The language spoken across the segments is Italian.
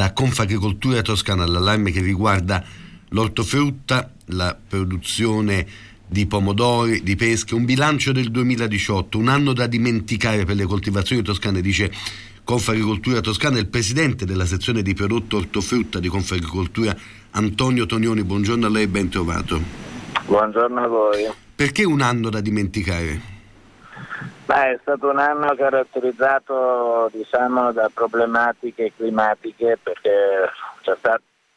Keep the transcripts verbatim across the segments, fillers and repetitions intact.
da Confagricoltura Toscana, l'allarme che riguarda l'ortofrutta, la produzione di pomodori, di pesche, un bilancio del duemiladiciotto, un anno da dimenticare per le coltivazioni toscane, dice Confagricoltura Toscana. Il presidente della sezione di prodotto ortofrutta di Confagricoltura, Antonio Tonioni, buongiorno a lei e ben trovato. Buongiorno a voi. Perché un anno da dimenticare? Beh, è stato un anno caratterizzato, diciamo, da problematiche climatiche, perché c'è stato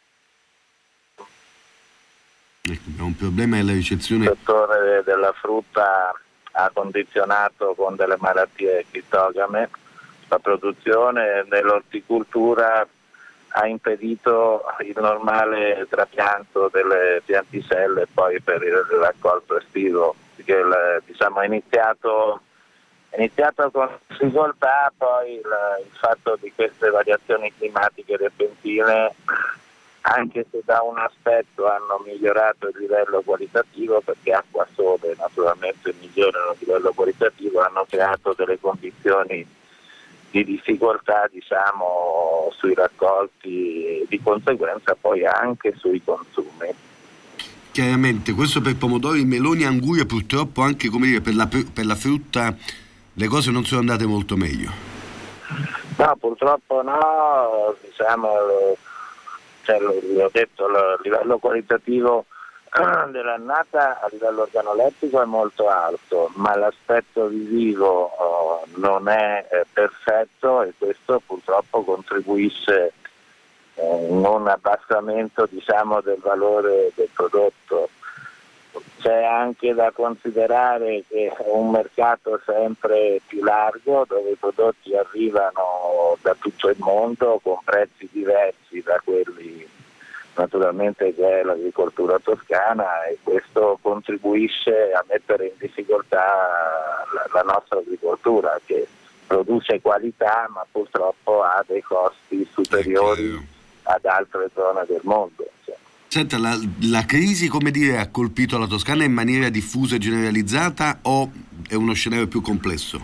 Ecco, un problema della ricezione. Il settore della frutta ha condizionato con delle malattie criptogame la produzione, nell'orticoltura ha impedito il normale trapianto delle pianticelle poi per il raccolto estivo, che il, diciamo, è iniziato, è iniziato con difficoltà, poi il, il fatto di queste variazioni climatiche repentine, anche se da un aspetto hanno migliorato il livello qualitativo, perché acqua e sole naturalmente migliorano il livello qualitativo, hanno creato delle condizioni di difficoltà, diciamo, sui raccolti e di conseguenza poi anche sui consumi. Chiaramente, questo per pomodori, meloni, angurie, purtroppo anche, come dire, per la, per la frutta le cose non sono andate molto meglio. No, purtroppo no, diciamo, cioè, l'ho detto, il livello qualitativo dell'annata a livello organolettico è molto alto, ma l'aspetto visivo oh, non è eh, perfetto, e questo purtroppo contribuisce eh, in un abbassamento, diciamo, del valore del prodotto. C'è anche da considerare che è un mercato sempre più largo, dove i prodotti arrivano da tutto il mondo con prezzi diversi da quelli naturalmente che è l'agricoltura toscana, e questo contribuisce a mettere in difficoltà la, la nostra agricoltura, che produce qualità ma purtroppo ha dei costi superiori okay. ad altre zone del mondo. Cioè. Senta, la, la crisi, come dire, ha colpito la Toscana in maniera diffusa e generalizzata, o è uno scenario più complesso?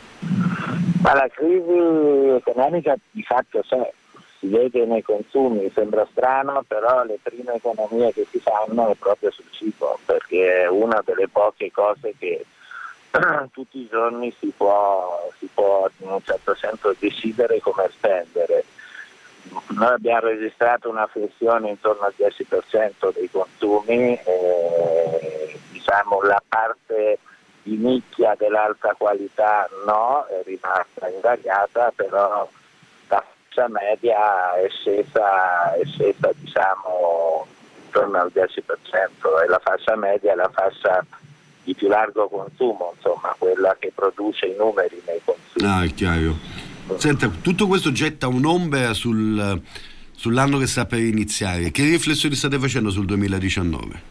Ma la crisi economica di fatto c'è, si vede nei consumi, sembra strano, però le prime economie che si fanno è proprio sul cibo, perché è una delle poche cose che tutti i giorni si può, si può in un certo senso decidere come spendere. Noi abbiamo registrato una flessione intorno al dieci per cento dei consumi, e, diciamo, la parte di nicchia dell'alta qualità no, è rimasta invariata, però la fascia media è scesa, è scesa diciamo intorno al dieci per cento, e la fascia media è la fascia di più largo consumo, insomma quella che produce i numeri nei consumi. Ah, è chiaro. Senta, tutto questo getta un'ombra sul, sull'anno che sta per iniziare. Che riflessioni state facendo sul duemiladiciannove?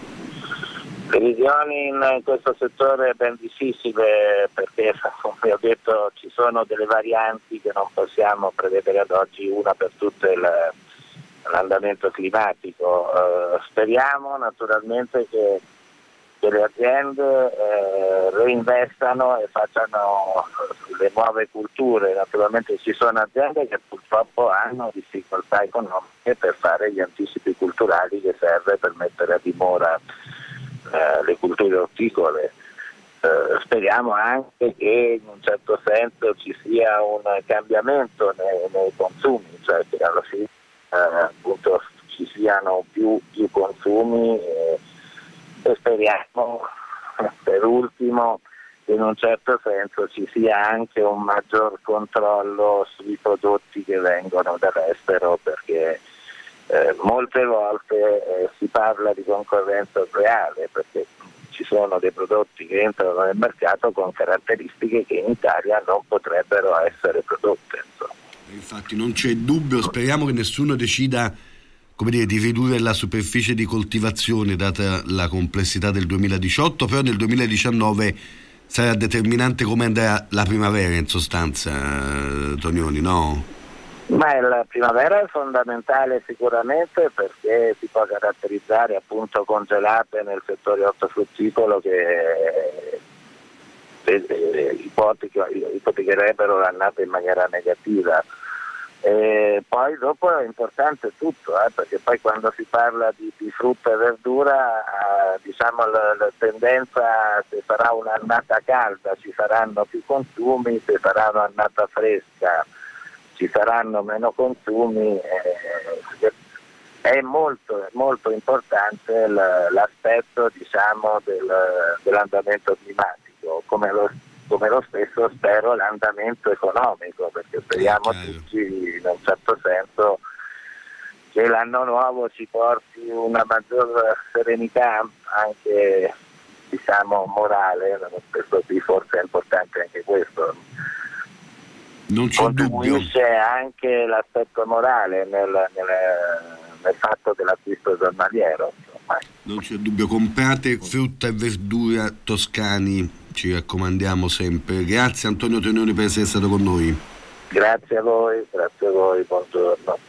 Previsioni in questo settore è ben difficile, perché, come ho detto, ci sono delle varianti che non possiamo prevedere ad oggi, una per tutte il, l'andamento climatico. Uh, speriamo naturalmente che, che le aziende eh, reinvestano e facciano le nuove culture. Naturalmente ci sono aziende che purtroppo hanno difficoltà economiche per fare gli anticipi culturali che serve per mettere a dimora eh, le culture orticole. Eh, speriamo anche che in un certo senso ci sia un cambiamento nei, nei consumi, cioè che alla fine eh, appunto ci siano più, più consumi, eh, e speriamo per ultimo che in un certo senso ci sia anche un maggior controllo sui prodotti che vengono dall'estero, perché eh, molte volte eh, si parla di concorrenza sleale, perché ci sono dei prodotti che entrano nel mercato con caratteristiche che in Italia non potrebbero essere prodotte, insomma. Infatti non c'è dubbio, speriamo che nessuno decida, come dire, di ridurre la superficie di coltivazione data la complessità del duemiladiciotto, però nel duemiladiciannove sarà determinante come andrà la primavera, in sostanza, Tonioni, no? Ma la primavera è fondamentale sicuramente, perché si può caratterizzare appunto congelate nel settore ortofrutticolo che ipoticherebbero l'annata in maniera negativa. E poi dopo è importante tutto, eh, perché poi quando si parla di, di frutta e verdura, eh, diciamo la, la tendenza, se sarà un'annata calda ci saranno più consumi, se sarà un'annata fresca ci saranno meno consumi. Eh, è molto, molto importante l'aspetto, diciamo, del, dell'andamento climatico, come lo come lo stesso spero l'andamento economico, perché speriamo tutti in un certo senso che l'anno nuovo ci porti una maggior serenità anche, diciamo, morale, questo qui forse è importante anche questo. Non c'è Contribuisce dubbio. anche l'aspetto morale nel, nel, nel fatto dell'acquisto giornaliero. Non c'è dubbio, comprate frutta e verdura toscani, ci raccomandiamo sempre. Grazie Antonio Tononi per essere stato con noi. Grazie a voi, grazie a voi, buongiorno.